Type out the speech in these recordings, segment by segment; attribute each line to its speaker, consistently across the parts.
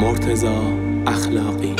Speaker 1: مرتضی اخلاقی.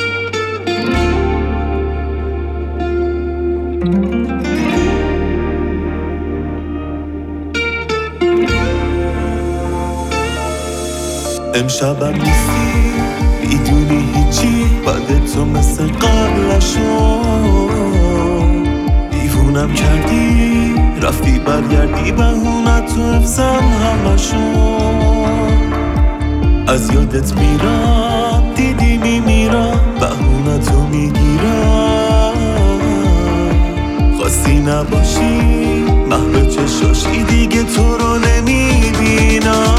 Speaker 2: امشبم نیستی میدونی هیچی، بعد تو مثل قبل نشد. دیوونم کردی رفتی برگردی بهونت تو حفظم همشون. از یادت میرم دیدی میمیرم بهونتو میگیرم. خواستی نباشی محو چشاشی دیگه تو رو نمیبینم.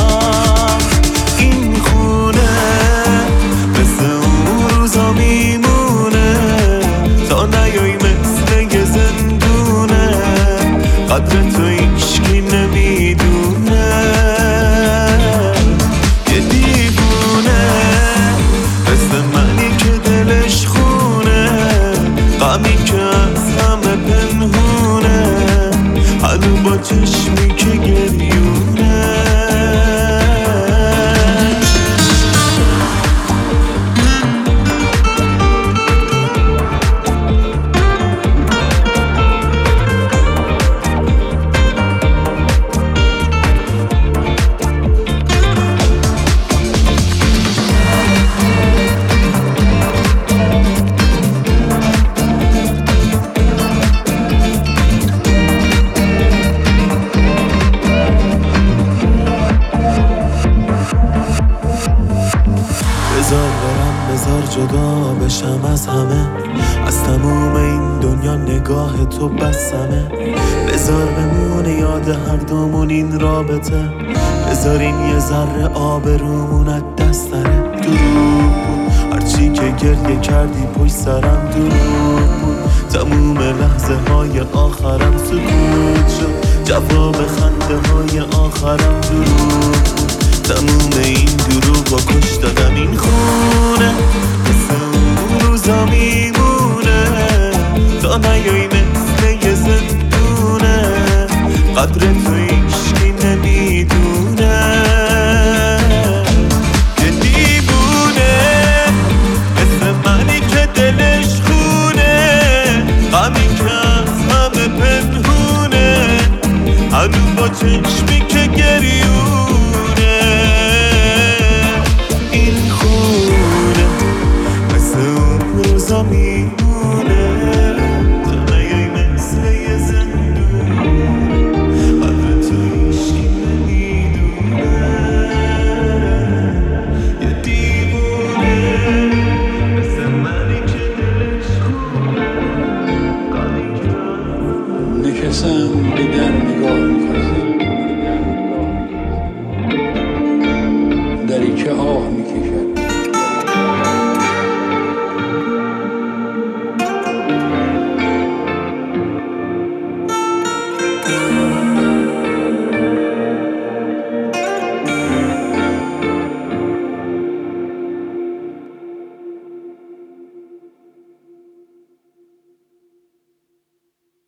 Speaker 2: این خونه مثل اون روزا میمونه تا نیایی مثل یه زندونه. قدر تو هیچکی نمیدونه. یه دیوونه مثل منی که دلش خونه، غمی که از همه پنهونه، هنو با چشمی که گریونه. بذار برم، بذار جدا بشم از همه، از تموم این دنیا نگاه تو بسمه. بذار بمونه یاد هر دومون این رابطه، بذار این یه ذره آب رومون از دست نره. دروغ بود هرچی که گریه کردی پشت سرم، دروغ بود تموم لحظه های آخرم سکوت شد. جواب خنده های آخرم دروغ بود. تموم این دروغا کش دادم. این خونه مثل اون روزا میمونه تا نیایی مثل یه زندونه. قدر تو هیچکی نمیدونه. یه دیوونه مثل منی که دلش خونه، غمی که از همه پنهونه، هنو با چشمی که گریونه. این خونه مثل اون روزا میمونه تا نیایی مثل یه زندونه. قدر تو هیچکی نمیدونه. یه دیوونه مثل منی که دلش خونه، غمی که
Speaker 3: نکسم به در نگاه میکنم.